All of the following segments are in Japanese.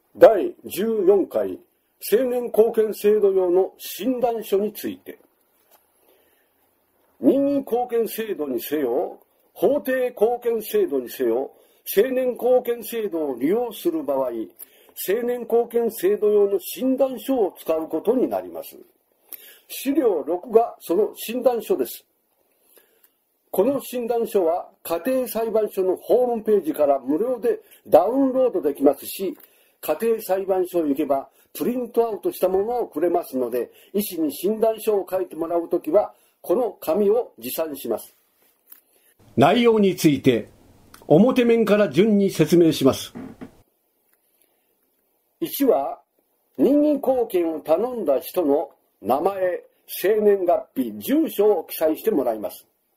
第14回青年貢献制度用の診断書について、任意貢献制度にせよ、法定貢献制度にせよ、青年貢献制度を利用する場合、青年貢献制度用の診断書を使うことになります。資料6がその診断書です。この診断書は家庭裁判所のホームページから無料でダウンロードできますし、家庭裁判所へ行けばプリントアウトしたものをくれますので、医師に診断書を書いてもらうときはこの紙を持参します。内容について表面から順に説明します。1は任意貢献を頼んだ人の名前、生年月日、住所を記載してもらいます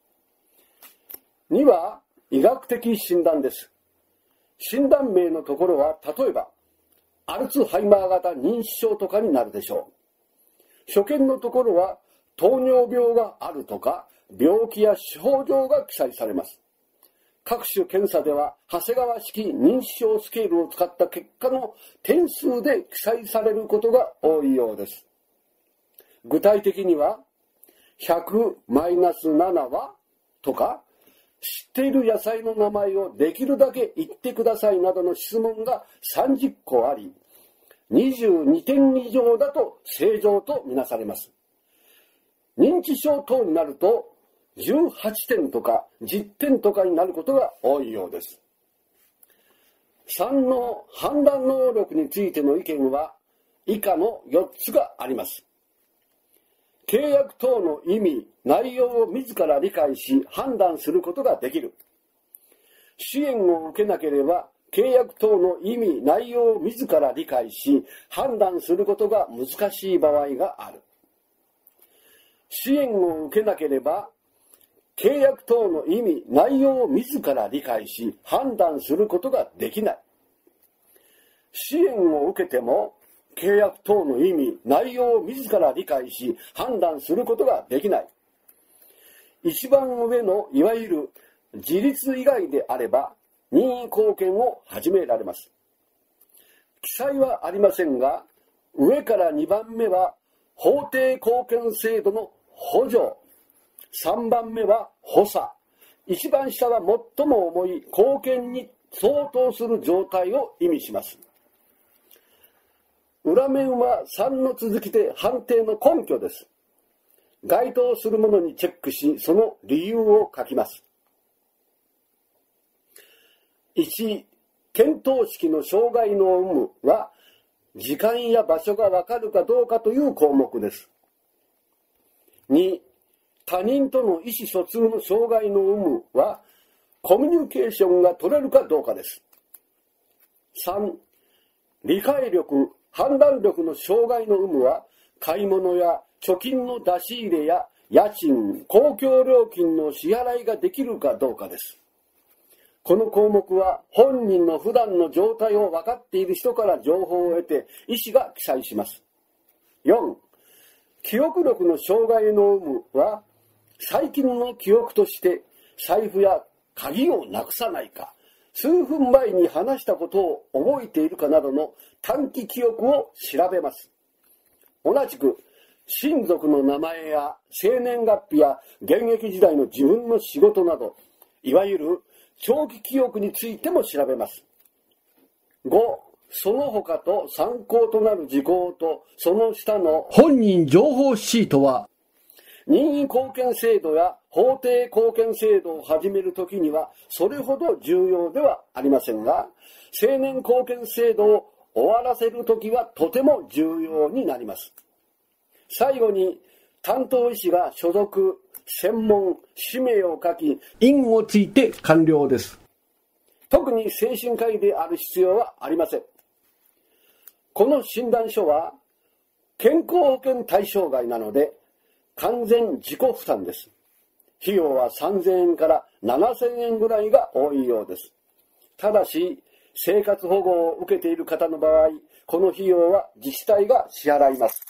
。2は医学的診断です。診断名のところは例えばアルツハイマー型認知症とかになるでしょう。所見のところは糖尿病があるとか病気や症状が記載されます。各種検査では長谷川式認知症スケールを使った結果の点数で記載されることが多いようです。具体的には 100-7 はとか、知っている野菜の名前をできるだけ言ってくださいなどの質問が30個あり、22点以上だと正常とみなされます。認知症等になると18点とか10点とかになることが多いようです。3の判断能力についての意見は以下の4つがあります。契約等の意味、内容を自ら理解し判断することができる。支援を受けなければ契約等の意味、内容を自ら理解し判断することが難しい場合がある。支援を受けなければ契約等の意味、内容を自ら理解し判断することができない。支援を受けても契約等の意味、内容を自ら理解し判断することができない。一番上のいわゆる自立以外であれば任意貢献を始められます。記載はありませんが、上から2番目は法定貢献制度の補助、3番目は補佐、一番下は最も重い貢献に相当する状態を意味します。裏面は3の続きで判定の根拠です。該当するものにチェックし、その理由を書きます。1、見当識の障害の有無は、時間や場所がわかるかどうかという項目です。2、他人との意思疎通の障害の有無は、コミュニケーションが取れるかどうかです。3、理解力、判断力の障害の有無は、買い物や貯金の出し入れや家賃、公共料金の支払いができるかどうかです。この項目は本人の普段の状態を分かっている人から情報を得て医師が記載します。4、記憶力の障害の有無は、最近の記憶として財布や鍵をなくさないか、数分前に話したことを覚えているかなどの短期記憶を調べます。同じく親族の名前や生年月日や現役時代の自分の仕事など、いわゆる長期記憶についても調べます。5、その他と参考となる事項とその下の本人情報シートは、任意貢献制度や法定貢献制度を始めるときにはそれほど重要ではありませんが、青年貢献制度を終わらせるときはとても重要になります。最後に担当医師が所属、専門、氏名を書き、院をついて完了です。特に精神科医である必要はありません。この診断書は健康保険対象外なので完全自己負担です。費用は3000円から7000円ぐらいが多いようです。ただし、生活保護を受けている方の場合、この費用は自治体が支払います。